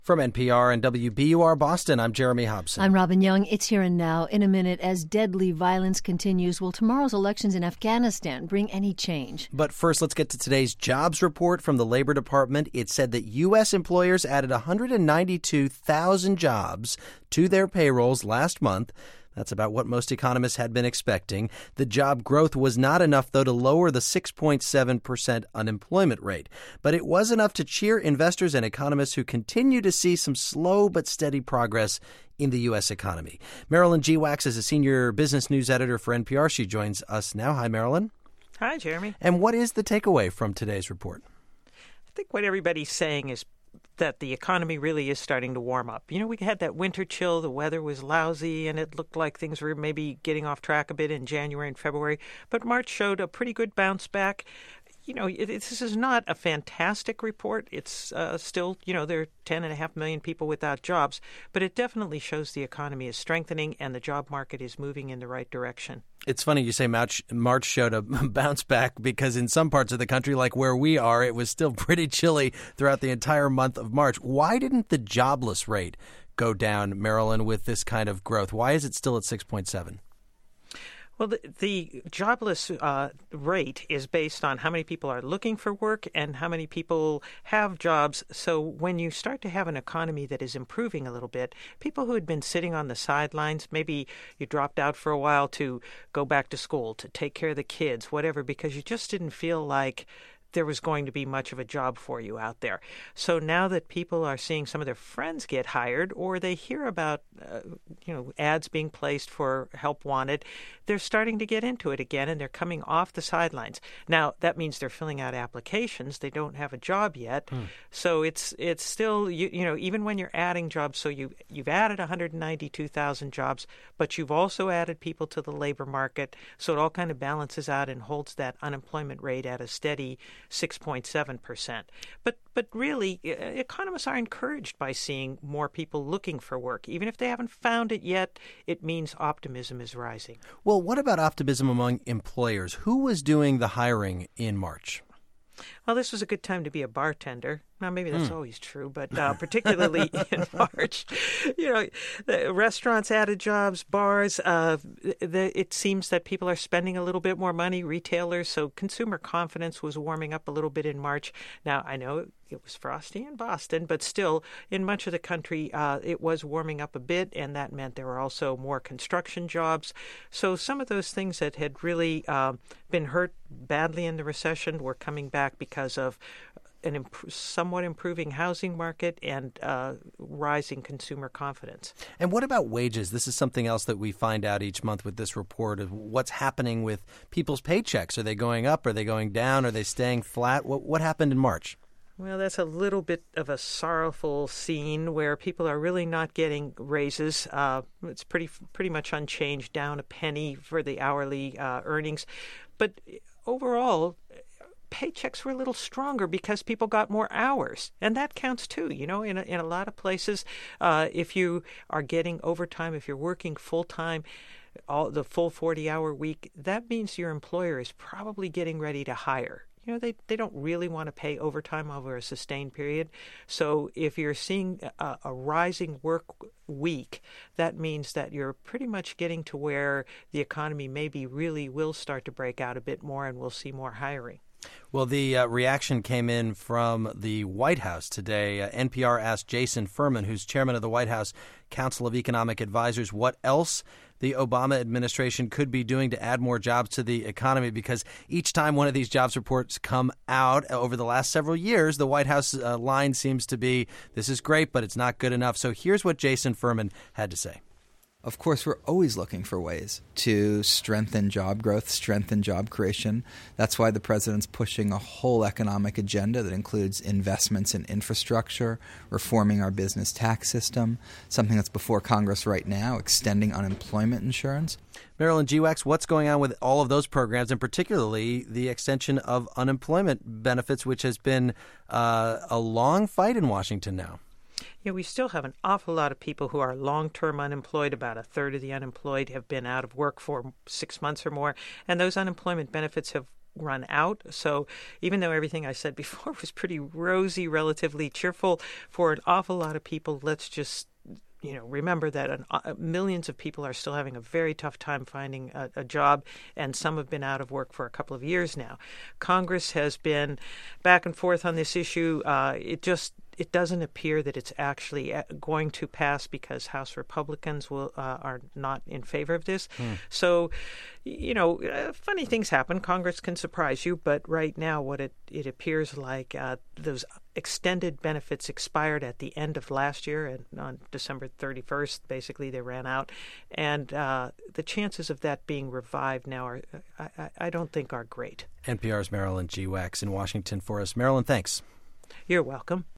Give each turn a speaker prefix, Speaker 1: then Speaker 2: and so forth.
Speaker 1: From NPR and WBUR Boston, I'm Jeremy Hobson.
Speaker 2: I'm Robin Young. It's Here and Now. In a minute, as deadly violence continues, will tomorrow's elections in Afghanistan bring any change?
Speaker 1: But first, let's get to today's jobs report from the Labor Department. It said that U.S. employers added 192,000 jobs to their payrolls last month. That's about what most economists had been expecting. The job growth was not enough, though, to lower the 6.7% unemployment rate. But it was enough to cheer investors and economists who continue to see some slow but steady progress in the U.S. economy. Marilyn Geewax is a senior business news editor for NPR. She joins us now. Hi, Marilyn.
Speaker 3: Hi, Jeremy.
Speaker 1: And what is the takeaway from today's report?
Speaker 3: I think what everybody's saying is that the economy really is starting to warm up. You know, we had that winter chill, the weather was lousy, and it looked like things were maybe getting off track a bit in January and February. But March showed a pretty good bounce back. You know, this is not a fantastic report. It's still, there are 10.5 million people without jobs, but it definitely shows the economy is strengthening and the job market is moving in the right direction.
Speaker 1: It's funny you say March showed a bounce back because in some parts of the country, like where we are, it was still pretty chilly throughout the entire month of March. Why didn't the jobless rate go down, Marilyn, with this kind of growth? Why is it still at 6.7?
Speaker 3: Well, the jobless rate is based on how many people are looking for work and how many people have jobs. So when you start to have an economy that is improving a little bit, people who had been sitting on the sidelines, maybe you dropped out for a while to go back to school, to take care of the kids, whatever, because you just didn't feel like there was going to be much of a job for you out there. So now that people are seeing some of their friends get hired or they hear about, ads being placed for help wanted, they're starting to get into it again and they're coming off the sidelines. Now, that means they're filling out applications. They don't have a job yet. So it's still, even when you're adding jobs, so you've added 192,000 jobs, but you've also added people to the labor market. So it all kind of balances out and holds that unemployment rate at a steady 6.7%. But really, economists are encouraged by seeing more people looking for work. Even if they haven't found it yet, it means optimism is rising.
Speaker 1: Well, what about optimism among employers? Who was doing the hiring in March?
Speaker 3: Well, this was a good time to be a bartender. Now, maybe that's always true, but particularly in March, the restaurants added jobs, bars. It seems that people are spending a little bit more money, retailers. So consumer confidence was warming up a little bit in March. Now, I know it was frosty in Boston, but still, in much of the country, it was warming up a bit, and that meant there were also more construction jobs. So some of those things that had really been hurt badly in the recession were coming back because of an somewhat improving housing market and rising consumer confidence.
Speaker 1: And what about wages? This is something else that we find out each month with this report of what's happening with people's paychecks. Are they going up? Are they going down? Are they staying flat? What happened in March?
Speaker 3: Well, that's a little bit of a sorrowful scene where people are really not getting raises. It's pretty much unchanged, down a penny for the hourly earnings. But overall, paychecks were a little stronger because people got more hours, and that counts too. In a lot of places, if you are getting overtime, if you're working full time, the full 40-hour week, that means your employer is probably getting ready to hire. They don't really want to pay overtime over a sustained period. So if you're seeing a rising work week, that means that you're pretty much getting to where the economy maybe really will start to break out a bit more and we'll see more hiring.
Speaker 1: Well, the reaction came in from the White House today. NPR asked Jason Furman, who's chairman of the White House Council of Economic Advisors, what else the Obama administration could be doing to add more jobs to the economy, because each time one of these jobs reports come out over the last several years, the White House line seems to be, this is great, but it's not good enough. So here's what Jason Furman had to say.
Speaker 4: Of course, we're always looking for ways to strengthen job growth, strengthen job creation. That's why the president's pushing a whole economic agenda that includes investments in infrastructure, reforming our business tax system, something that's before Congress right now, extending unemployment insurance.
Speaker 1: Marilyn Geewax, what's going on with all of those programs, and particularly the extension of unemployment benefits, which has been a long fight in Washington now?
Speaker 3: Yeah, we still have an awful lot of people who are long-term unemployed. About a third of the unemployed have been out of work for 6 months or more. And those unemployment benefits have run out. So even though everything I said before was pretty rosy, relatively cheerful for an awful lot of people, let's just remember that millions of people are still having a very tough time finding a job, and some have been out of work for a couple of years now. Congress has been back and forth on this issue. It doesn't appear that it's actually going to pass because House Republicans are not in favor of this. So, funny things happen. Congress can surprise you, but right now what it appears like those extended benefits expired at the end of last year, and on December 31st, basically they ran out. And the chances of that being revived now I don't think are great.
Speaker 1: NPR's Marilyn G. Wax in Washington for us. Marilyn, thanks.
Speaker 3: You're welcome.